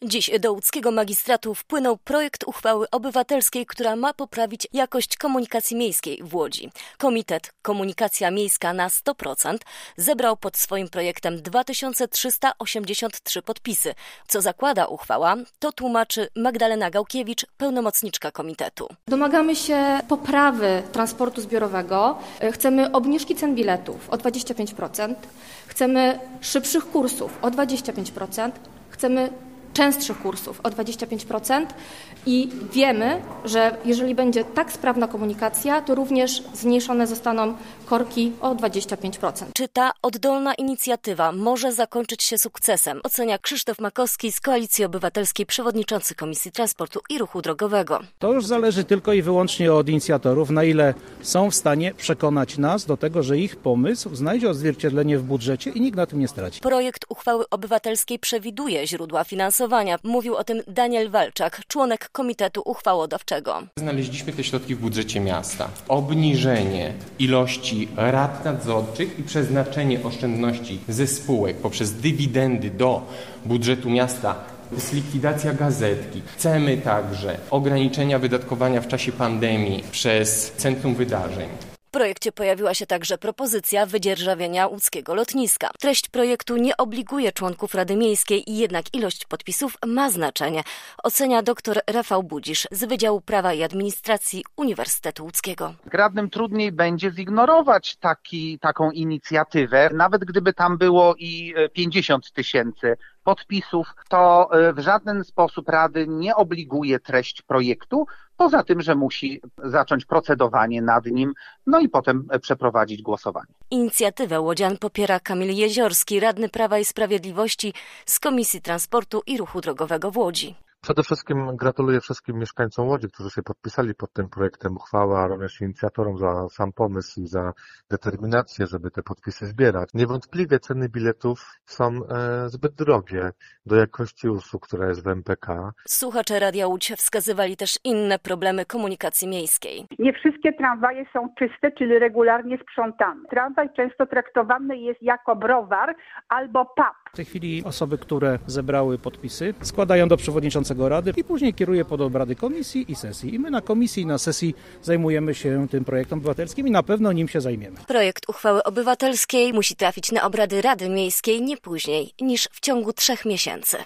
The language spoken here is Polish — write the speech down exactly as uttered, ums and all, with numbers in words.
Dziś do łódzkiego magistratu wpłynął projekt uchwały obywatelskiej, która ma poprawić jakość komunikacji miejskiej w Łodzi. Komitet Komunikacja Miejska na sto procent zebrał pod swoim projektem dwa tysiące trzysta osiemdziesiąt trzy podpisy. Co zakłada uchwała, to tłumaczy Magdalena Gałkiewicz, pełnomocniczka komitetu. Domagamy się poprawy transportu zbiorowego. Chcemy obniżki cen biletów o dwadzieścia pięć procent. Chcemy szybszych kursów o dwadzieścia pięć procent. Chcemy częstszych kursów o dwadzieścia pięć procent i wiemy, że jeżeli będzie tak sprawna komunikacja, to również zmniejszone zostaną korki o dwadzieścia pięć procent. Czy ta oddolna inicjatywa może zakończyć się sukcesem? Ocenia Krzysztof Makowski z Koalicji Obywatelskiej, przewodniczący Komisji Transportu i Ruchu Drogowego. To już zależy tylko i wyłącznie od inicjatorów, na ile są w stanie przekonać nas do tego, że ich pomysł znajdzie odzwierciedlenie w budżecie i nikt na tym nie straci. Projekt uchwały obywatelskiej przewiduje źródła finansowania. Mówił o tym Daniel Walczak, członek Komitetu Uchwałodawczego. Znaleźliśmy te środki w budżecie miasta. Obniżenie ilości rad nadzorczych i przeznaczenie oszczędności ze spółek poprzez dywidendy do budżetu miasta. To jest likwidacja gazetki. Chcemy także ograniczenia wydatkowania w czasie pandemii przez Centrum Wydarzeń. W projekcie pojawiła się także propozycja wydzierżawienia łódzkiego lotniska. Treść projektu nie obliguje członków Rady Miejskiej i jednak ilość podpisów ma znaczenie, ocenia dr Rafał Budzisz z Wydziału Prawa i Administracji Uniwersytetu Łódzkiego. Radnym trudniej będzie zignorować taki, taką inicjatywę, nawet gdyby tam było i pięćdziesiąt tysięcy podpisów, to w żaden sposób Rady nie obliguje treść projektu, poza tym, że musi zacząć procedowanie nad nim, no i potem przeprowadzić głosowanie. Inicjatywę łodzian popiera Kamil Jeziorski, radny Prawa i Sprawiedliwości z Komisji Transportu i Ruchu Drogowego w Łodzi. Przede wszystkim gratuluję wszystkim mieszkańcom Łodzi, którzy się podpisali pod tym projektem uchwały, a również inicjatorom za sam pomysł i za determinację, żeby te podpisy zbierać. Niewątpliwie ceny biletów są e, zbyt drogie do jakości usług, która jest w M P K. Słuchacze Radia Łódź wskazywali też inne problemy komunikacji miejskiej. Nie wszystkie tramwaje są czyste, czyli regularnie sprzątane. Tramwaj często traktowany jest jako browar albo pub. W tej chwili osoby, które zebrały podpisy, składają do przewodniczącego Rady i później kieruje pod obrady komisji i sesji. I my na komisji i na sesji zajmujemy się tym projektem obywatelskim i na pewno nim się zajmiemy. Projekt uchwały obywatelskiej musi trafić na obrady Rady Miejskiej nie później niż w ciągu trzech miesięcy.